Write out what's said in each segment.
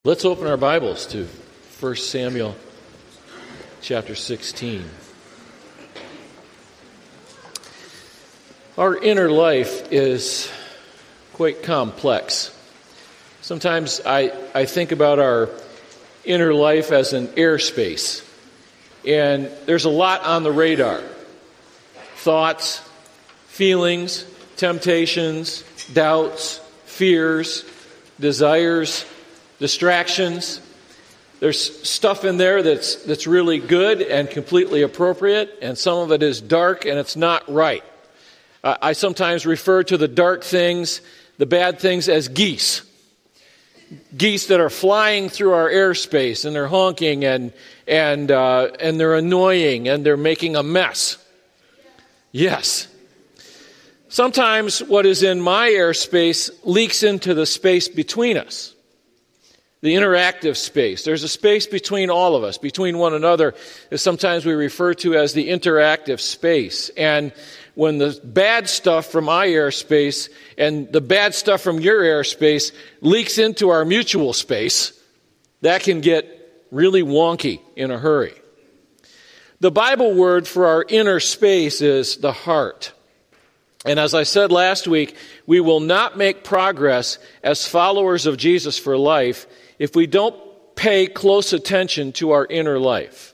Let's open our Bibles to 1 Samuel chapter 16. Our inner life is quite complex. Sometimes I think about our inner life as an airspace, and there's a lot on the radar. Thoughts, feelings, temptations, doubts, fears, desires, distractions. There's stuff in there that's really good and completely appropriate, and some of it is dark and it's not right. I sometimes refer to the dark things, the bad things, as geese. Geese that are flying through our airspace, and they're honking and they're annoying and they're making a mess. Yes. Sometimes what is in my airspace leaks into the space between us. The interactive space. There's a space between all of us, between one another, that sometimes we refer to as the interactive space. And when the bad stuff from my airspace and the bad stuff from your airspace leaks into our mutual space, that can get really wonky in a hurry. The Bible word for our inner space is the heart. And as I said last week, we will not make progress as followers of Jesus for life if we don't pay close attention to our inner life.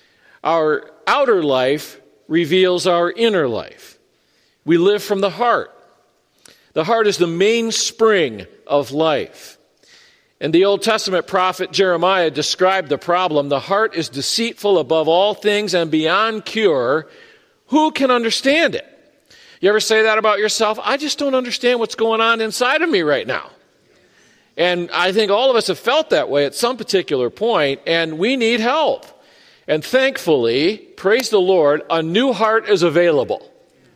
Our outer life reveals our inner life. We live from the heart. The heart is the mainspring of life. And the Old Testament prophet Jeremiah described the problem. The heart is deceitful above all things and beyond cure. Who can understand it? You ever say that about yourself? I just don't understand what's going on inside of me right now. And I think all of us have felt that way at some particular point, and we need help. And thankfully, praise the Lord, a new heart is available.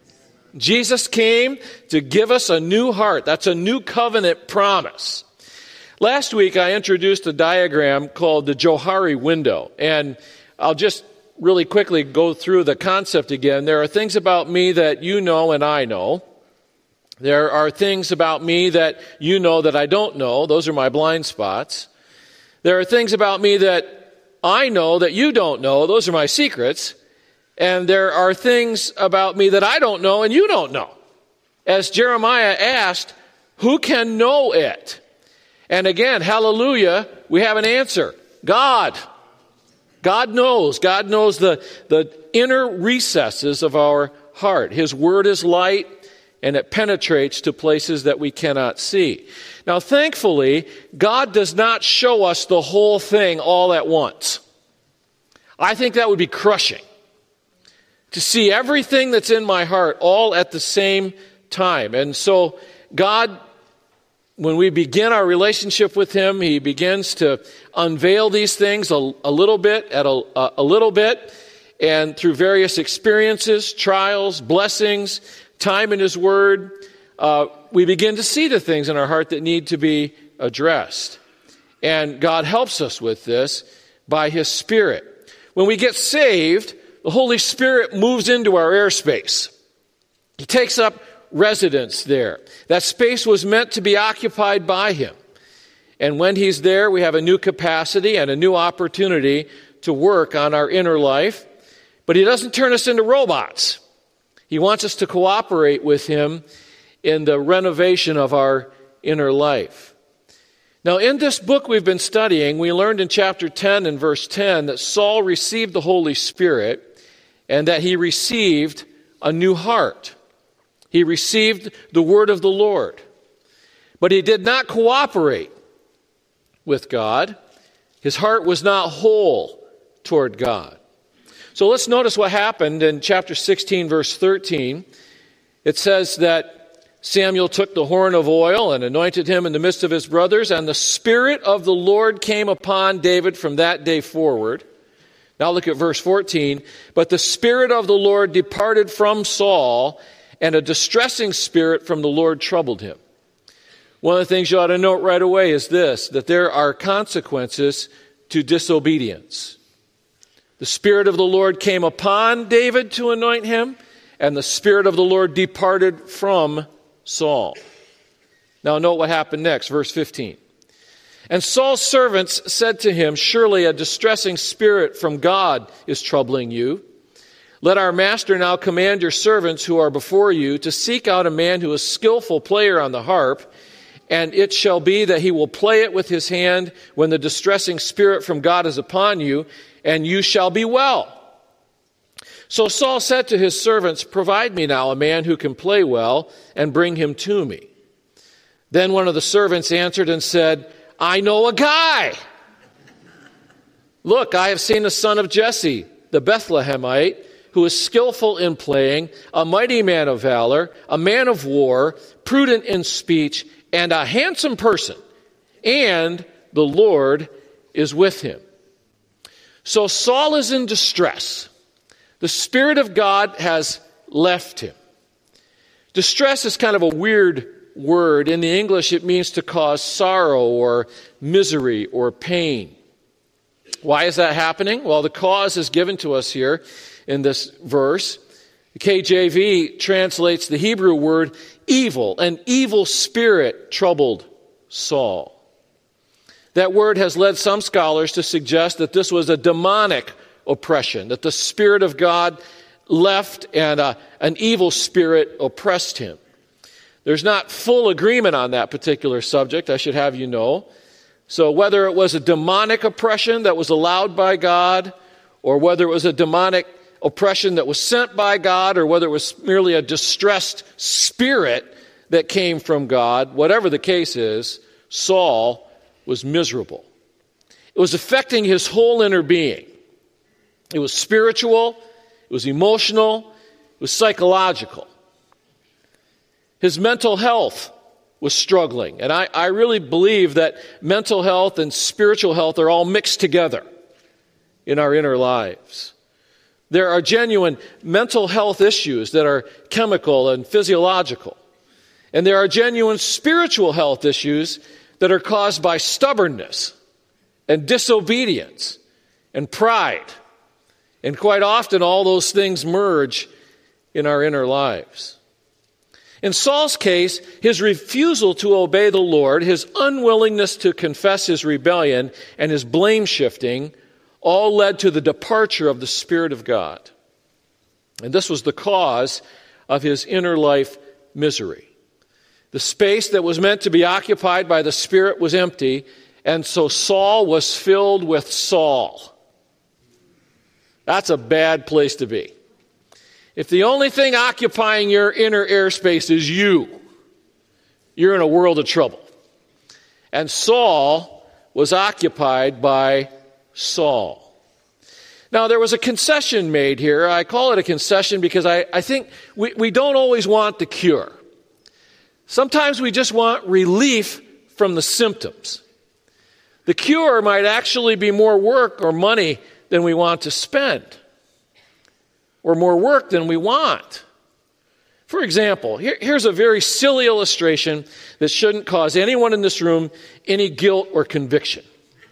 Jesus came to give us a new heart. That's a new covenant promise. Last week, I introduced a diagram called the Johari window, and I'll just really quickly go through the concept again. There are things about me that you know and I know. There are things about me that you know that I don't know. Those are my blind spots. There are things about me that I know that you don't know. Those are my secrets. And there are things about me that I don't know and you don't know. As Jeremiah asked, who can know it? And again, hallelujah, we have an answer. God. God knows. God knows the inner recesses of our heart. His word is light, and it penetrates to places that we cannot see. Now, thankfully, God does not show us the whole thing all at once. I think that would be crushing, to see everything that's in my heart all at the same time. And so God, when we begin our relationship with Him, He begins to unveil these things a little bit at a little bit, and through various experiences, trials, blessings, time in His Word, we begin to see the things in our heart that need to be addressed. And God helps us with this by His Spirit. When we get saved, the Holy Spirit moves into our airspace. He takes up residence there. That space was meant to be occupied by Him. And when He's there, we have a new capacity and a new opportunity to work on our inner life. But He doesn't turn us into robots. He wants us to cooperate with Him in the renovation of our inner life. Now, in this book we've been studying, we learned in chapter 10 and verse 10 that Saul received the Holy Spirit and that he received a new heart. He received the word of the Lord. But he did not cooperate with God. His heart was not whole toward God. So let's notice what happened in chapter 16, verse 13. It says that Samuel took the horn of oil and anointed him in the midst of his brothers, and the Spirit of the Lord came upon David from that day forward. Now look at verse 14. But the Spirit of the Lord departed from Saul, and a distressing spirit from the Lord troubled him. One of the things you ought to note right away is this, that there are consequences to disobedience. The Spirit of the Lord came upon David to anoint him, and the Spirit of the Lord departed from Saul. Now note what happened next, verse 15. And Saul's servants said to him, "Surely a distressing spirit from God is troubling you. Let our master now command your servants who are before you to seek out a man who is skillful player on the harp, and it shall be that he will play it with his hand when the distressing spirit from God is upon you, and you shall be well." So Saul said to his servants, "Provide me now a man who can play well, and bring him to me." Then one of the servants answered and said, "I know a guy. Look, I have seen the son of Jesse, the Bethlehemite, who is skillful in playing, a mighty man of valor, a man of war, prudent in speech, and a handsome person, and the Lord is with him." So Saul is in distress. The Spirit of God has left him. Distress is kind of a weird word. In the English, it means to cause sorrow or misery or pain. Why is that happening? Well, the cause is given to us here in this verse. The KJV translates the Hebrew word evil. An evil spirit troubled Saul. That word has led some scholars to suggest that this was a demonic oppression, that the Spirit of God left and an evil spirit oppressed him. There's not full agreement on that particular subject, I should have you know. So whether it was a demonic oppression that was allowed by God, or whether it was a demonic oppression that was sent by God, or whether it was merely a distressed spirit that came from God, whatever the case is, Saul was miserable. It was affecting his whole inner being. It was spiritual, it was emotional, it was psychological. His mental health was struggling. And I really believe that mental health and spiritual health are all mixed together in our inner lives. There are genuine mental health issues that are chemical and physiological. And there are genuine spiritual health issues that are caused by stubbornness and disobedience and pride. And quite often all those things merge in our inner lives. In Saul's case, his refusal to obey the Lord, his unwillingness to confess his rebellion, and his blame shifting all led to the departure of the Spirit of God. And this was the cause of his inner life misery. The space that was meant to be occupied by the Spirit was empty, and so Saul was filled with Saul. That's a bad place to be. If the only thing occupying your inner airspace is you're in a world of trouble. And Saul was occupied by Saul. Now, there was a concession made here. I call it a concession because I think we don't always want the cure. Sometimes we just want relief from the symptoms. The cure might actually be more work or money than we want to spend, or more work than we want. For example, here's a very silly illustration that shouldn't cause anyone in this room any guilt or conviction.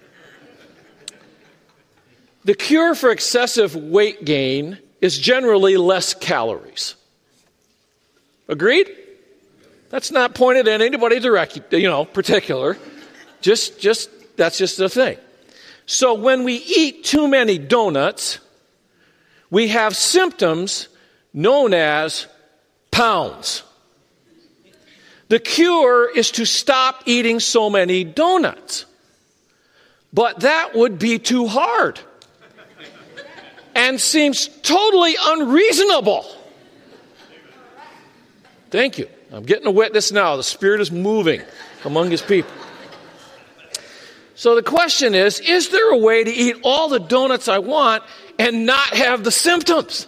The cure for excessive weight gain is generally less calories. Agreed? That's not pointed at anybody particular. That's just the thing. So when we eat too many donuts, we have symptoms known as pounds. The cure is to stop eating so many donuts. But that would be too hard and seems totally unreasonable. Thank you. I'm getting a witness now. The Spirit is moving among His people. So the question is there a way to eat all the donuts I want and not have the symptoms?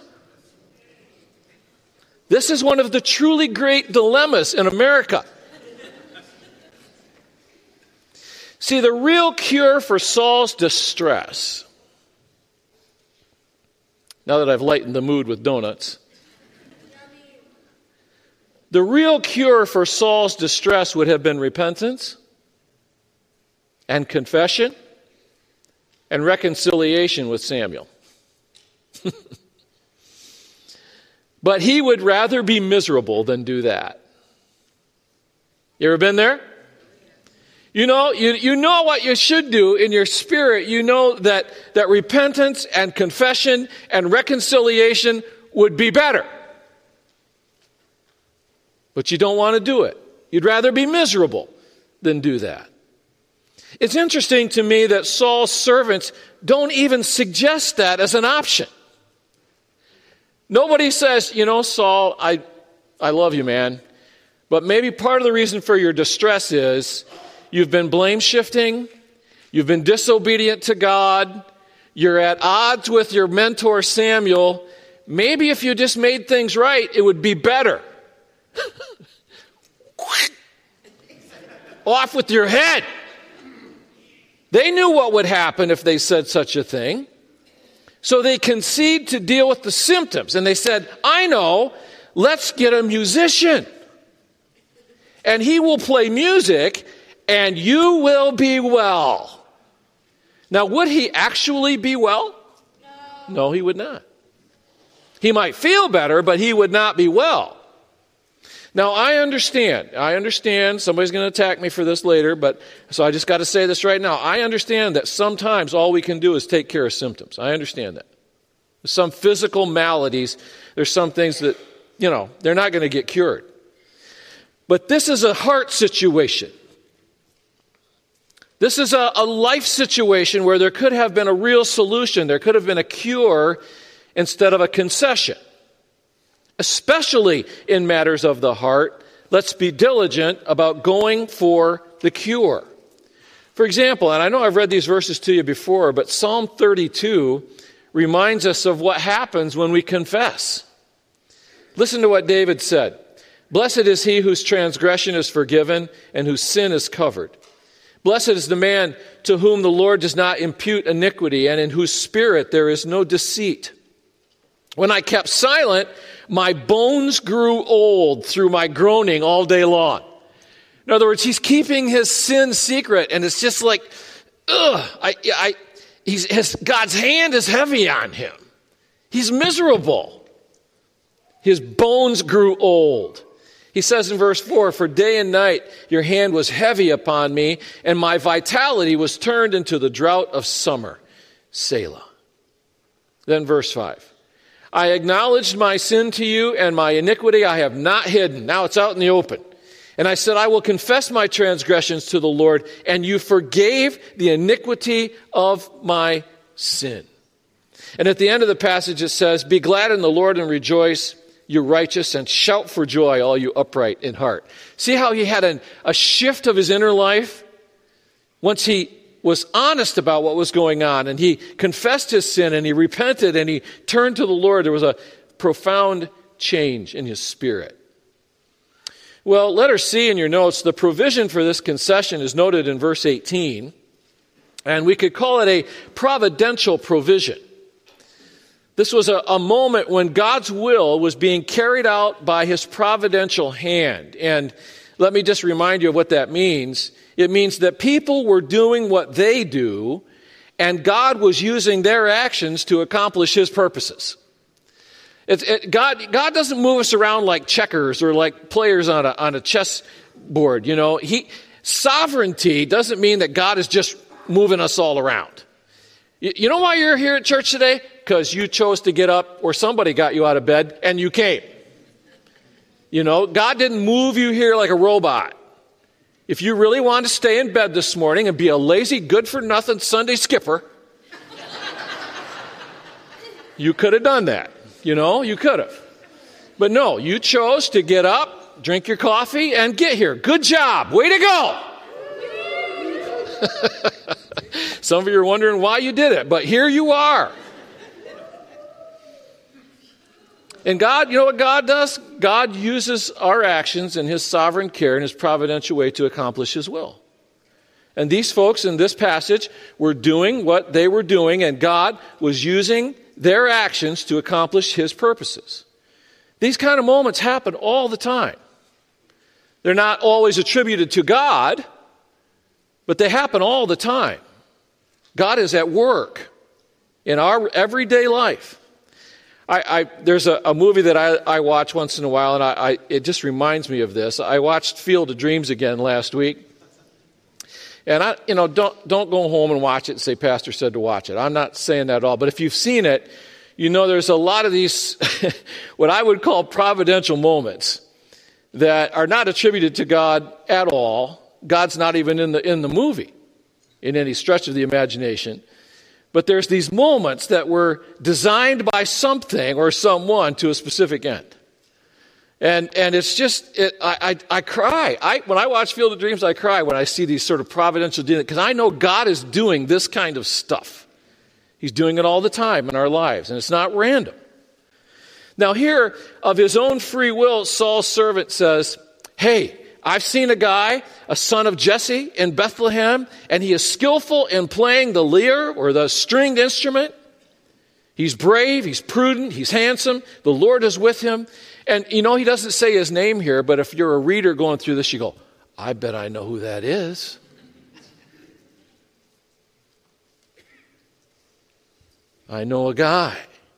This is one of the truly great dilemmas in America. See, the real cure for Saul's distress, now that I've lightened the mood with donuts, the real cure for Saul's distress would have been repentance and confession and reconciliation with Samuel. But he would rather be miserable than do that. You ever been there? You know what you should do in your spirit. You know that repentance and confession and reconciliation would be better. But you don't want to do it. You'd rather be miserable than do that. It's interesting to me that Saul's servants don't even suggest that as an option. Nobody says, Saul, I love you, man. But maybe part of the reason for your distress is you've been blame shifting, you've been disobedient to God, you're at odds with your mentor Samuel. Maybe if you just made things right, it would be better. Off with your head. They knew what would happen if they said such a thing. So they concede to deal with the symptoms. And they said, I know, let's get a musician. And he will play music, and you will be well. Now, would he actually be well? No, he would not. He might feel better, but he would not be well. Now, I understand. Somebody's going to attack me for this later, so I just got to say this right now. I understand that sometimes all we can do is take care of symptoms. I understand that. There's some physical maladies. There's some things that, they're not going to get cured. But this is a heart situation. This is a life situation where there could have been a real solution. There could have been a cure instead of a concession. Especially in matters of the heart, let's be diligent about going for the cure. For example, and I know I've read these verses to you before, but Psalm 32 reminds us of what happens when we confess. Listen to what David said. Blessed is he whose transgression is forgiven and whose sin is covered. Blessed is the man to whom the Lord does not impute iniquity and in whose spirit there is no deceit. When I kept silent, my bones grew old through my groaning all day long. In other words, he's keeping his sin secret, and it's just like, God's hand is heavy on him. He's miserable. His bones grew old. He says in verse 4, for day and night your hand was heavy upon me, and my vitality was turned into the drought of summer. Selah. Then verse 5. I acknowledged my sin to you, and my iniquity I have not hidden. Now it's out in the open. And I said, I will confess my transgressions to the Lord, and you forgave the iniquity of my sin. And at the end of the passage it says, be glad in the Lord and rejoice, you righteous, and shout for joy, all you upright in heart. See how he had a shift of his inner life? Once he was honest about what was going on, and he confessed his sin, and he repented, and he turned to the Lord. There was a profound change in his spirit. Well, letter C in your notes, the provision for this concession is noted in verse 18, and we could call it a providential provision. This was a moment when God's will was being carried out by his providential hand. And let me just remind you of what that means. It means that people were doing what they do, and God was using their actions to accomplish his purposes. God doesn't move us around like checkers or like players on a chess board. Sovereignty doesn't mean that God is just moving us all around. You know why you're here at church today? Because you chose to get up, or somebody got you out of bed, and you came. God didn't move you here like a robot. If you really wanted to stay in bed this morning and be a lazy, good-for-nothing Sunday skipper, you could have done that. You could have. But no, you chose to get up, drink your coffee, and get here. Good job. Way to go. Some of you are wondering why you did it, but here you are. And God, you know what God does? God uses our actions in his sovereign care and his providential way to accomplish his will. And these folks in this passage were doing what they were doing, and God was using their actions to accomplish his purposes. These kind of moments happen all the time. They're not always attributed to God, but they happen all the time. God is at work in our everyday life. There's a movie that I watch once in a while, and it just reminds me of this. I watched Field of Dreams again last week. And don't go home and watch it and say, Pastor said to watch it. I'm not saying that at all. But if you've seen it, you know there's a lot of these, what I would call providential moments that are not attributed to God at all. God's not even in the movie in any stretch of the imagination. But there's these moments that were designed by something or someone to a specific end. And it's just, I cry. When I watch Field of Dreams, I cry when I see these sort of providential dealings, because I know God is doing this kind of stuff. He's doing it all the time in our lives, and it's not random. Now here, of his own free will, Saul's servant says, hey, I've seen a guy, a son of Jesse in Bethlehem, and he is skillful in playing the lyre or the stringed instrument. He's brave, he's prudent, he's handsome. The Lord is with him. And he doesn't say his name here, but if you're a reader going through this, you go, I bet I know who that is. I know a guy.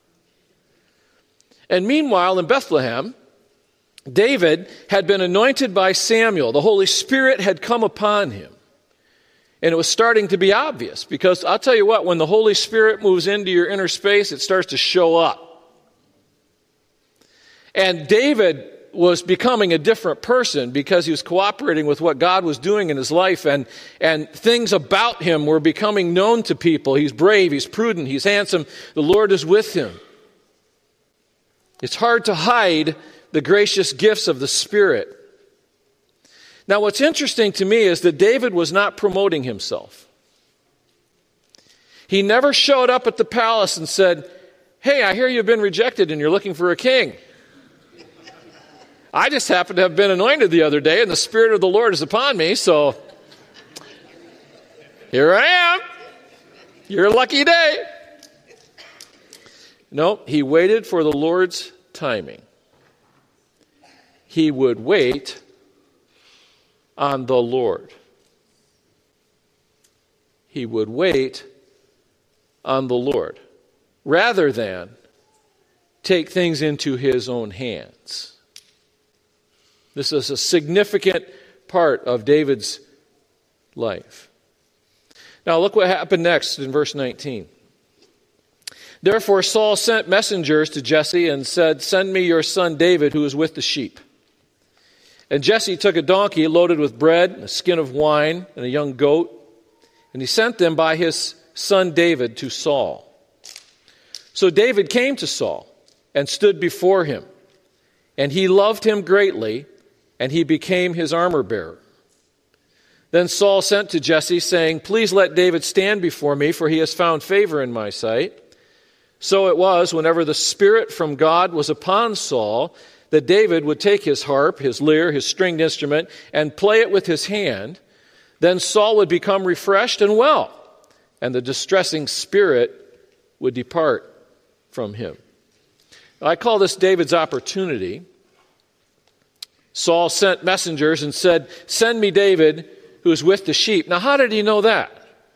And meanwhile, in Bethlehem, David had been anointed by Samuel. The Holy Spirit had come upon him. And it was starting to be obvious, because I'll tell you what, when the Holy Spirit moves into your inner space, it starts to show up. And David was becoming a different person because he was cooperating with what God was doing in his life, and things about him were becoming known to people. He's brave, he's prudent, he's handsome. The Lord is with him. It's hard to hide the gracious gifts of the Spirit. Now, what's interesting to me is that David was not promoting himself. He never showed up at the palace and said, hey, I hear you've been rejected and you're looking for a king. I just happened to have been anointed the other day, and the Spirit of the Lord is upon me, so here I am. Your lucky day. No, he waited for the Lord's timing. He would wait on the Lord. He would wait on the Lord rather than take things into his own hands. This is a significant part of David's life. Now look what happened next in verse 19. Therefore Saul sent messengers to Jesse and said, send me your son David, who is with the sheep. And Jesse took a donkey loaded with bread, a skin of wine, and a young goat, and he sent them by his son David to Saul. So David came to Saul and stood before him, and he loved him greatly, and he became his armor-bearer. Then Saul sent to Jesse, saying, please let David stand before me, for he has found favor in my sight. So it was, whenever the Spirit from God was upon Saul, that David would take his harp, his lyre, his stringed instrument, and play it with his hand. Then Saul would become refreshed and well, and the distressing spirit would depart from him. I call this David's opportunity. Saul sent messengers and said, send me David, who is with the sheep. Now, how did he know that?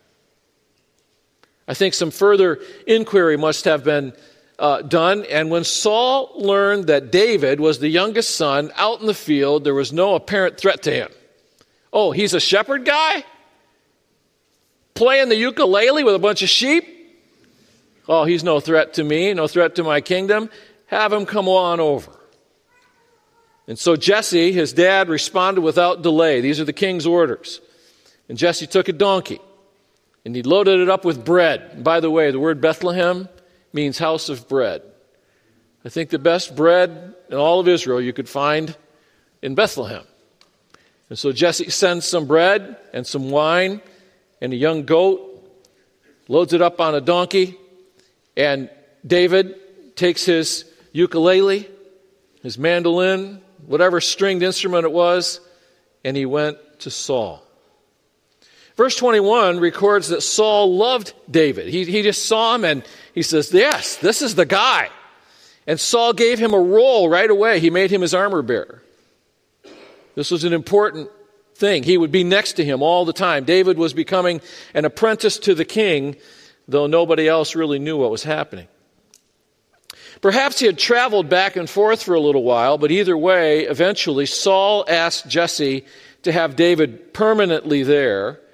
I think some further inquiry must have been done. And when Saul learned that David was the youngest son out in the field, there was no apparent threat to him. Oh, he's a shepherd guy? Playing the ukulele with a bunch of sheep? Oh, he's no threat to me, no threat to my kingdom. Have him come on over. And so Jesse, his dad, responded without delay. These are the king's orders. And Jesse took a donkey, and he loaded it up with bread. And by the way, the word Bethlehem means house of bread. I think the best bread in all of Israel you could find in Bethlehem. And so Jesse sends some bread and some wine and a young goat, loads it up on a donkey, and David takes his ukulele, his mandolin, whatever stringed instrument it was, and he went to Saul. Verse 21 records that Saul loved David. He just saw him and he says, yes, this is the guy. And Saul gave him a role right away. He made him his armor bearer. This was an important thing. He would be next to him all the time. David was becoming an apprentice to the king, though nobody else really knew what was happening. Perhaps he had traveled back and forth for a little while, but either way, eventually Saul asked Jesse to have David permanently there,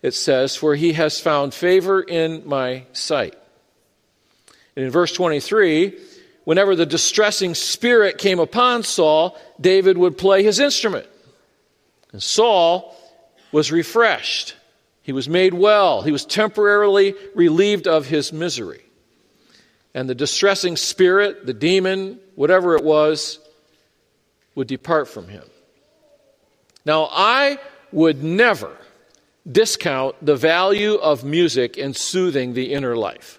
it says, for he has found favor in my sight. And in verse 23, whenever the distressing spirit came upon Saul, David would play his instrument. And Saul was refreshed. He was made well. He was temporarily relieved of his misery. And the distressing spirit, the demon, whatever it was, would depart from him. Now, I would never discount the value of music in soothing the inner life.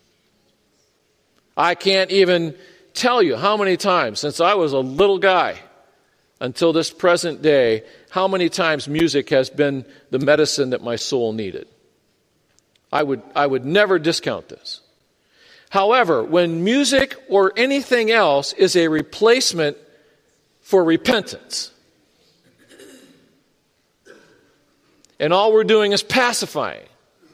I can't even tell you how many times, since I was a little guy until this present day, how many times music has been the medicine that my soul needed. I would never discount this. However, when music or anything else is a replacement for repentance, and all we're doing is pacifying,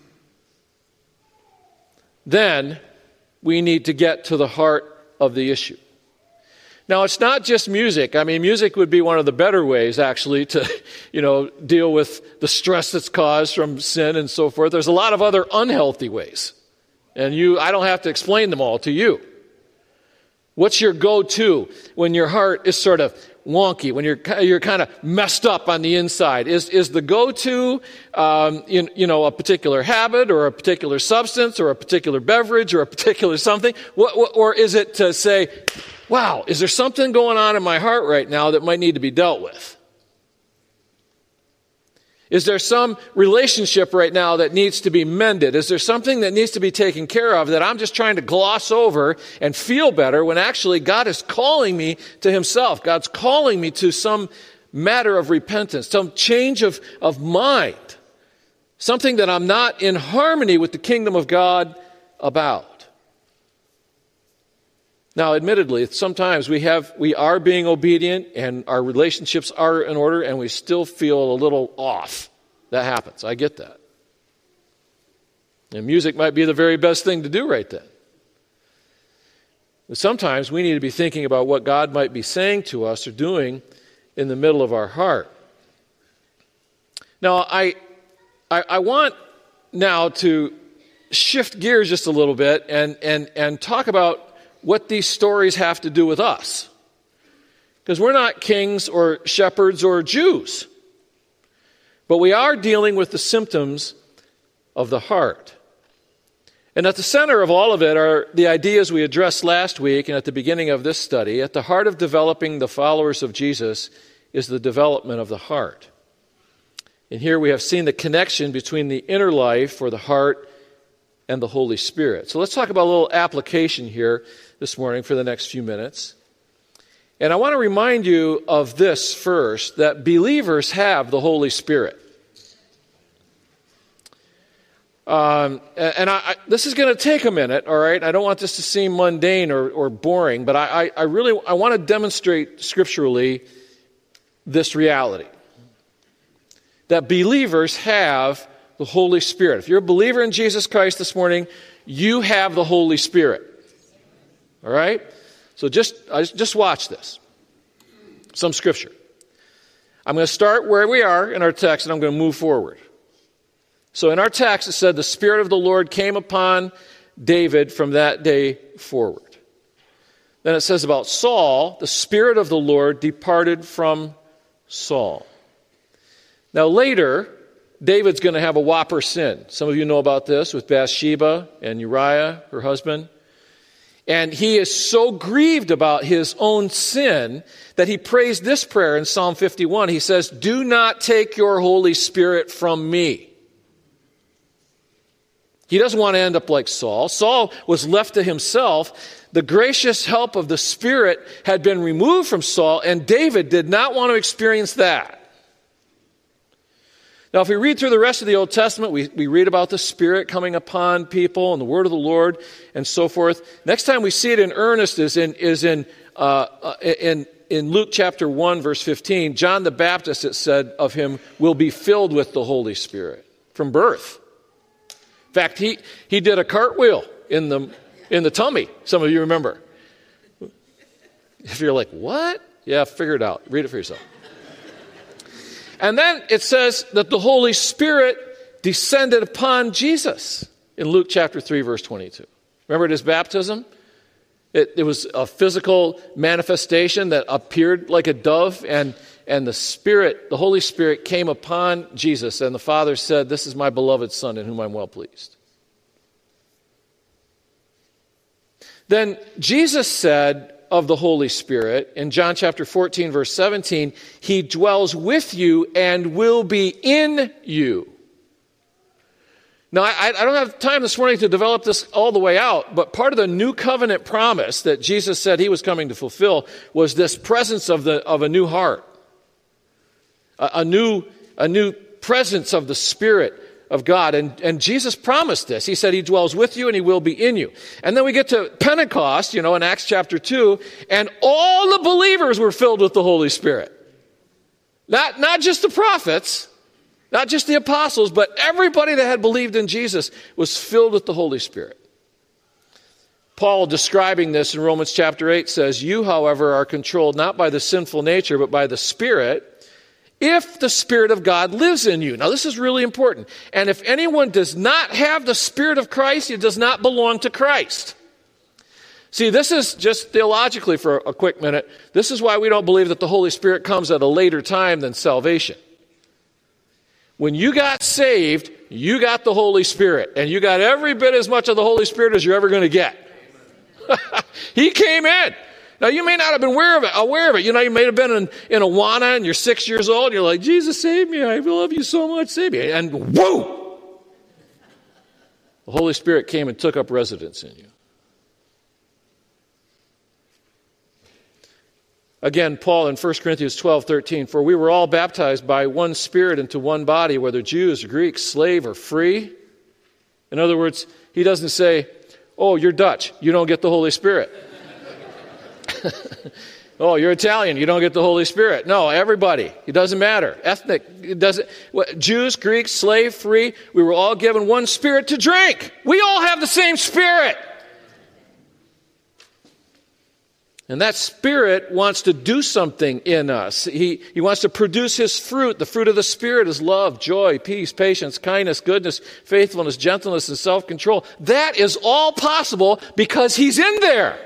then we need to get to the heart of the issue. Now, it's not just music. I mean, music would be one of the better ways, actually, to, deal with the stress that's caused from sin and so forth. There's a lot of other unhealthy ways. And I don't have to explain them all to you. What's your go-to when your heart is sort of wonky, when you're kind of messed up on the inside? Is the go-to, a particular habit or a particular substance or a particular beverage or a particular something? Or is it to say, wow, is there something going on in my heart right now that might need to be dealt with? Is there some relationship right now that needs to be mended? Is there something that needs to be taken care of that I'm just trying to gloss over and feel better when actually God is calling me to himself? God's calling me to some matter of repentance, some change of mind, something that I'm not in harmony with the kingdom of God about. Now, admittedly, sometimes we are being obedient and our relationships are in order and we still feel a little off. That happens. I get that. And music might be the very best thing to do right then. But sometimes we need to be thinking about what God might be saying to us or doing in the middle of our heart. Now, I want now to shift gears just a little bit and talk about what these stories have to do with us. Because we're not kings or shepherds or Jews. But we are dealing with the symptoms of the heart. And at the center of all of it are the ideas we addressed last week and at the beginning of this study. At the heart of developing the followers of Jesus is the development of the heart. And here we have seen the connection between the inner life or the heart and the Holy Spirit. So let's talk about a little application here this morning for the next few minutes. And I want to remind you of this first, that believers have the Holy Spirit. This is going to take a minute, all right? I don't want this to seem mundane or boring, but I want to demonstrate scripturally this reality. That believers have the Holy Spirit. If you're a believer in Jesus Christ this morning, you have the Holy Spirit. All right? So just watch this. Some scripture. I'm going to start where we are in our text, and I'm going to move forward. So in our text, it said, the Spirit of the Lord came upon David from that day forward. Then it says about Saul, the Spirit of the Lord departed from Saul. Now later, David's going to have a whopper sin. Some of you know about this with Bathsheba and Uriah, her husband. And he is so grieved about his own sin that he prays this prayer in Psalm 51. He says, do not take your Holy Spirit from me. He doesn't want to end up like Saul. Saul was left to himself. The gracious help of the Spirit had been removed from Saul, and David did not want to experience that. Now, if we read through the rest of the Old Testament, we read about the Spirit coming upon people and the word of the Lord and so forth. Next time we see it in earnest is in Luke chapter 1, verse 15. John the Baptist, it said of him, will be filled with the Holy Spirit from birth. In fact, he did a cartwheel in the tummy. Some of you remember. If you're like, what? Yeah, figure it out. Read it for yourself. And then it says that the Holy Spirit descended upon Jesus in Luke chapter 3, verse 22. Remember at his baptism? It was a physical manifestation that appeared like a dove, and the Holy Spirit came upon Jesus, and the Father said, "This is my beloved Son in whom I'm well pleased." Then Jesus said of the Holy Spirit in John chapter 14, verse 17, "He dwells with you and will be in you." Now, I don't have time this morning to develop this all the way out, but part of the new covenant promise that Jesus said he was coming to fulfill was this presence of a new heart, a new presence of the Spirit of God. And Jesus promised this. He said he dwells with you and he will be in you. And then we get to Pentecost, in Acts chapter 2, and all the believers were filled with the Holy Spirit. Not just the prophets, not just the apostles, but everybody that had believed in Jesus was filled with the Holy Spirit. Paul, describing this in Romans chapter 8, says, "You, however, are controlled not by the sinful nature, but by the Spirit, if the Spirit of God lives in you." Now, this is really important. "And if anyone does not have the Spirit of Christ, he does not belong to Christ." See, this is just theologically for a quick minute. This is why we don't believe that the Holy Spirit comes at a later time than salvation. When you got saved, you got the Holy Spirit, and you got every bit as much of the Holy Spirit as you're ever going to get. He came in. Now, you may not have been aware of it. You may have been in Awana and you're 6 years old. And you're like, "Jesus, save me. I love you so much. Save me." And whoa! The Holy Spirit came and took up residence in you. Again, Paul in 1 Corinthians 12:13, "For we were all baptized by one Spirit into one body, whether Jews, Greeks, slave, or free." In other words, he doesn't say, "Oh, you're Dutch. You don't get the Holy Spirit." "Oh, you're Italian. You don't get the Holy Spirit." No, everybody. It doesn't matter. Ethnic. It doesn't. Jews, Greeks, slave, free. We were all given one Spirit to drink. We all have the same Spirit. And that Spirit wants to do something in us. He wants to produce His fruit. The fruit of the Spirit is love, joy, peace, patience, kindness, goodness, faithfulness, gentleness, and self-control. That is all possible because He's in there.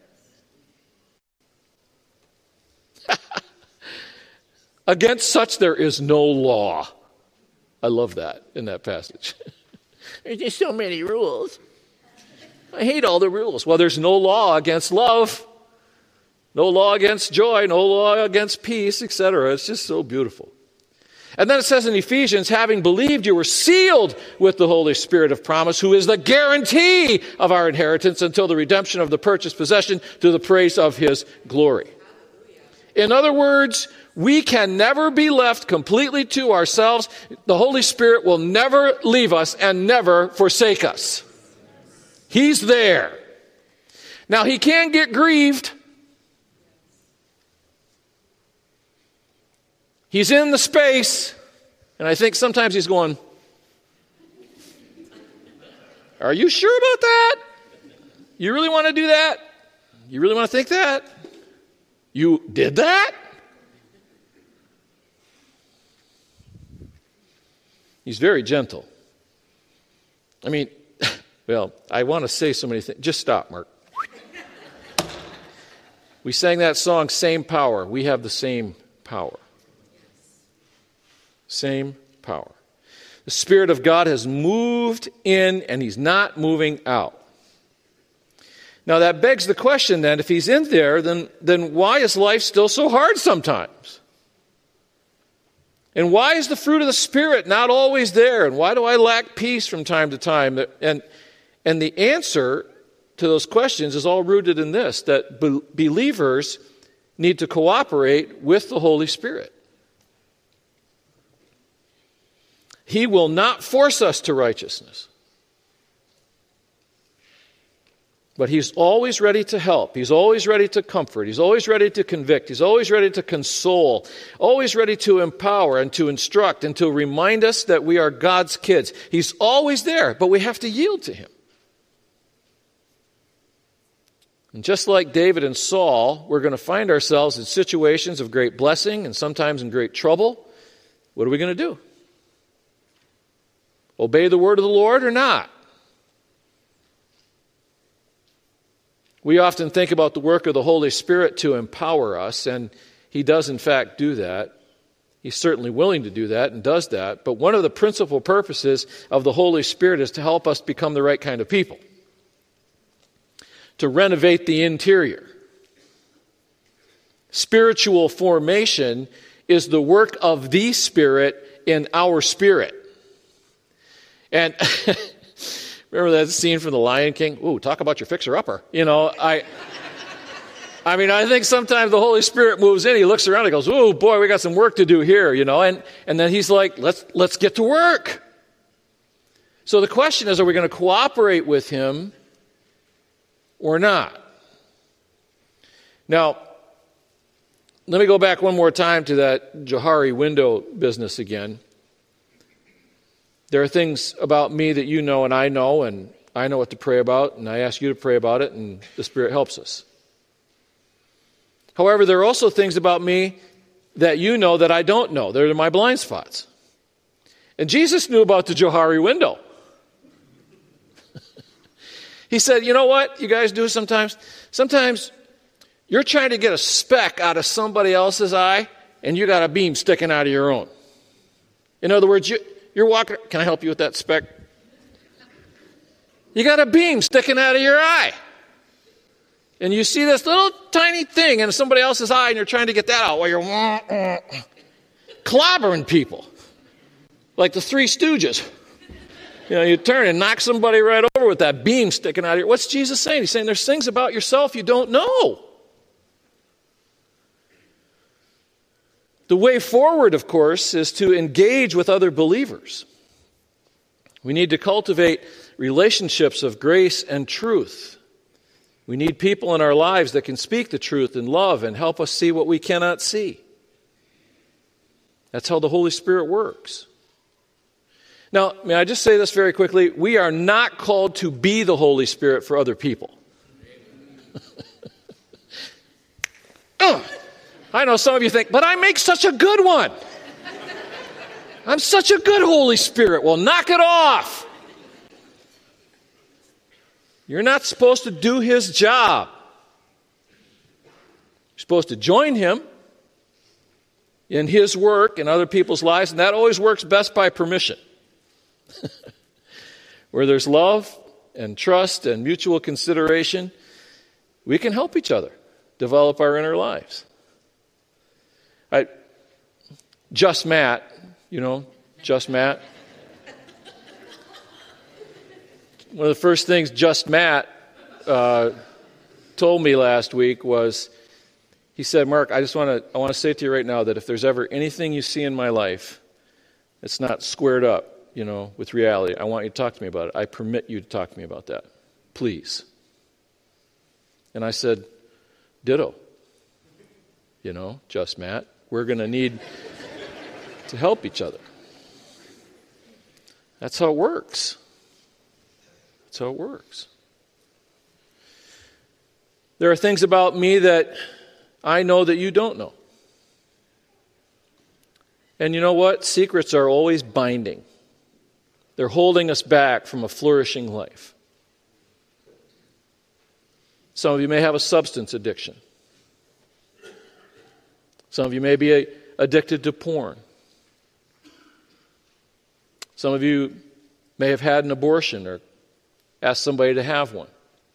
Against such there is no law. I love that in that passage. There's just so many rules. I hate all the rules. Well, there's no law against love. No law against joy, no law against peace, etc. It's just so beautiful. And then it says in Ephesians, "Having believed, you were sealed with the Holy Spirit of promise, who is the guarantee of our inheritance until the redemption of the purchased possession to the praise of His glory." In other words, we can never be left completely to ourselves. The Holy Spirit will never leave us and never forsake us. He's there. Now, He can get grieved. He's in the space, and I think sometimes He's going, "Are you sure about that? You really want to do that? You really want to think that? You did that?" He's very gentle. I mean, well, I want to say so many things. Just stop, Mark. We sang that song, "Same Power." We have the same power. Same power. The Spirit of God has moved in, and He's not moving out. Now that begs the question then, if He's in there, then why is life still so hard sometimes? And why is the fruit of the Spirit not always there? And why do I lack peace from time to time? And the answer to those questions is all rooted in this, that believers need to cooperate with the Holy Spirit. He will not force us to righteousness. But He's always ready to help. He's always ready to comfort. He's always ready to convict. He's always ready to console. Always ready to empower and to instruct and to remind us that we are God's kids. He's always there, but we have to yield to Him. And just like David and Saul, we're going to find ourselves in situations of great blessing and sometimes in great trouble. What are we going to do? obey the word of the Lord or not? We often think about the work of the Holy Spirit to empower us, and He does in fact do that. He's certainly willing to do that and does that. But one of the principal purposes of the Holy Spirit is to help us become the right kind of people, to renovate the interior. Spiritual formation is the work of the Spirit in our spirit. And remember that scene from The Lion King? Ooh, talk about your fixer-upper. I mean, I think sometimes the Holy Spirit moves in, He looks around and goes, oh boy, we got some work to do here, and then He's like, let's get to work. So the question is, are we going to cooperate with Him or not? Now, let me go back one more time to that Johari window business again. There are things about me that you know and I know what to pray about, and I ask you to pray about it, and the Spirit helps us. However, there are also things about me that you know that I don't know. They're my blind spots. And Jesus knew about the Johari window. He said, you know what you guys do sometimes? Sometimes you're trying to get a speck out of somebody else's eye, and you got a beam sticking out of your own. In other words, you're walking. Can I help you with that speck? You got a beam sticking out of your eye. And you see this little tiny thing in somebody else's eye, and you're trying to get that out while you're clobbering people. Like the Three Stooges. You turn and knock somebody right over with that beam sticking out of your... What's Jesus saying? He's saying there's things about yourself you don't know. The way forward, of course, is to engage with other believers. We need to cultivate relationships of grace and truth. We need people in our lives that can speak the truth in love and help us see what we cannot see. That's how the Holy Spirit works. Now, may I just say this very quickly? We are not called to be the Holy Spirit for other people. I know some of you think, but I make such a good one. I'm such a good Holy Spirit. Well, knock it off. You're not supposed to do His job. You're supposed to join Him in His work in other people's lives, and that always works best by permission. Where there's love and trust and mutual consideration, we can help each other develop our inner lives. Just Matt, Just Matt. One of the first things Just Matt told me last week was, he said, Mark, I want to say to you right now that if there's ever anything you see in my life that's not squared up, with reality, I want you to talk to me about it. I permit you to talk to me about that. Please. And I said, ditto. Just Matt. We're going to need to help each other. That's how it works. That's how it works. There are things about me that I know that you don't know. And you know what? Secrets are always binding. They're holding us back from a flourishing life. Some of you may have a substance addiction. Some of you may be addicted to porn. Some of you may have had an abortion or asked somebody to have one.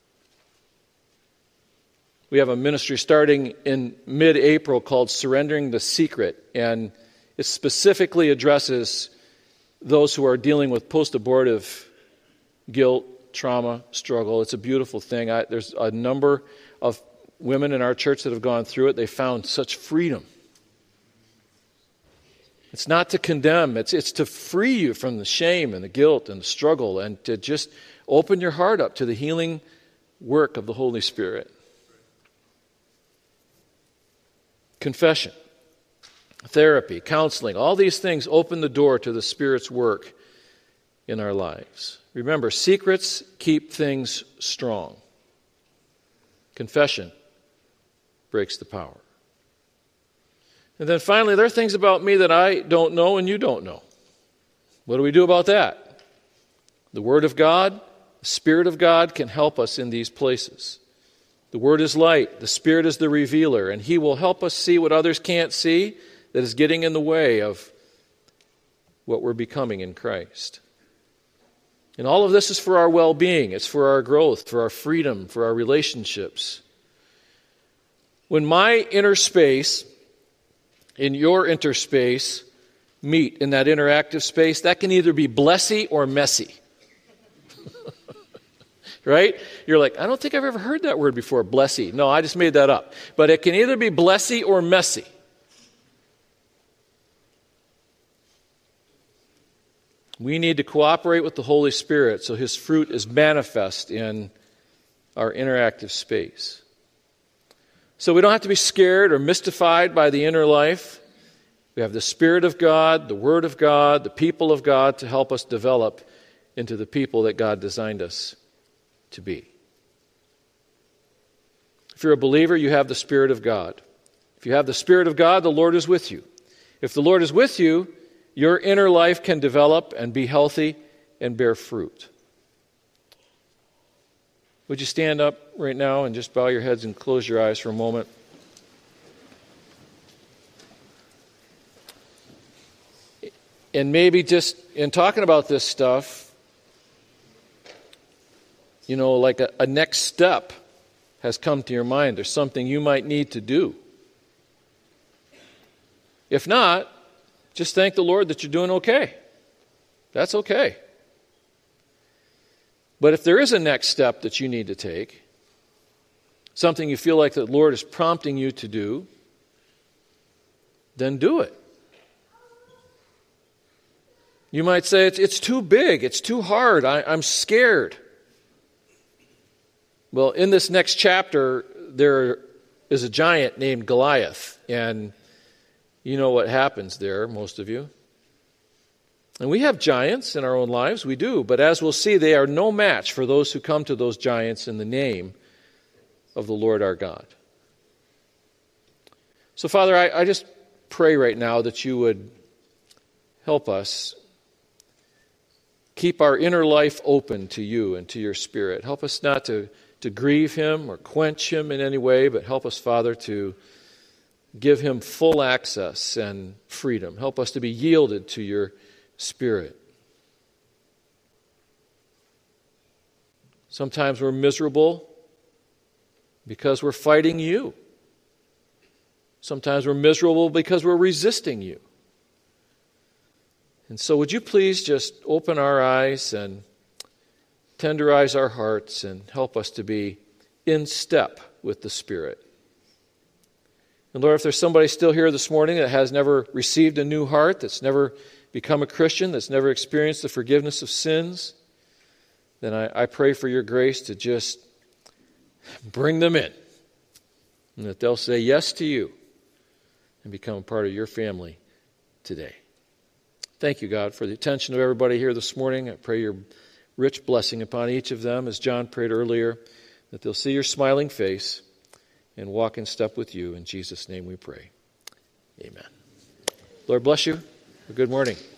We have a ministry starting in mid-April called Surrendering the Secret, and it specifically addresses those who are dealing with post-abortive guilt, trauma, struggle. It's a beautiful thing. There's a number of women in our church that have gone through it. They found such freedom. It's not to condemn. It's to free you from the shame and the guilt and the struggle, and to just open your heart up to the healing work of the Holy Spirit. Confession, therapy, counseling, all these things open the door to the Spirit's work in our lives. Remember, secrets keep things strong. Confession breaks the power. And then finally, there are things about me that I don't know and you don't know. What do we do about that? The Word of God, the Spirit of God can help us in these places. The Word is light, the Spirit is the revealer, and He will help us see what others can't see that is getting in the way of what we're becoming in Christ. And all of this is for our well-being. It's for our growth, for our freedom, for our relationships. When my inner space and your inner space meet in that interactive space, that can either be blessy or messy. Right? You're like, I don't think I've ever heard that word before, blessy. No, I just made that up. But it can either be blessy or messy. We need to cooperate with the Holy Spirit so His fruit is manifest in our interactive space. So we don't have to be scared or mystified by the inner life. We have the Spirit of God, the Word of God, the people of God to help us develop into the people that God designed us to be. If you're a believer, you have the Spirit of God. If you have the Spirit of God, the Lord is with you. If the Lord is with you, your inner life can develop and be healthy and bear fruit. Would you stand up right now and just bow your heads and close your eyes for a moment? And maybe just in talking about this stuff, like a next step has come to your mind. There's something you might need to do. If not, just thank the Lord that you're doing okay. That's okay. But if there is a next step that you need to take, something you feel like the Lord is prompting you to do, then do it. You might say, it's too big, it's too hard, I'm scared. Well, in this next chapter, there is a giant named Goliath, and you know what happens there, most of you. And we have giants in our own lives, we do, but as we'll see, they are no match for those who come to those giants in the name of the Lord our God. So, Father, I just pray right now that you would help us keep our inner life open to you and to your Spirit. Help us not to grieve him or quench him in any way, but help us, Father, to give him full access and freedom. Help us to be yielded to your Spirit. Sometimes we're miserable because we're fighting you. Sometimes we're miserable because we're resisting you. And so would you please just open our eyes and tenderize our hearts and help us to be in step with the Spirit. And Lord, if there's somebody still here this morning that has never received a new heart, that's never become a Christian, that's never experienced the forgiveness of sins, then I pray for your grace to just bring them in, and that they'll say yes to you and become a part of your family today. Thank you, God, for the attention of everybody here this morning. I pray your rich blessing upon each of them, as John prayed earlier, that they'll see your smiling face and walk in step with you. In Jesus' name we pray. Amen. Lord bless you. Good morning.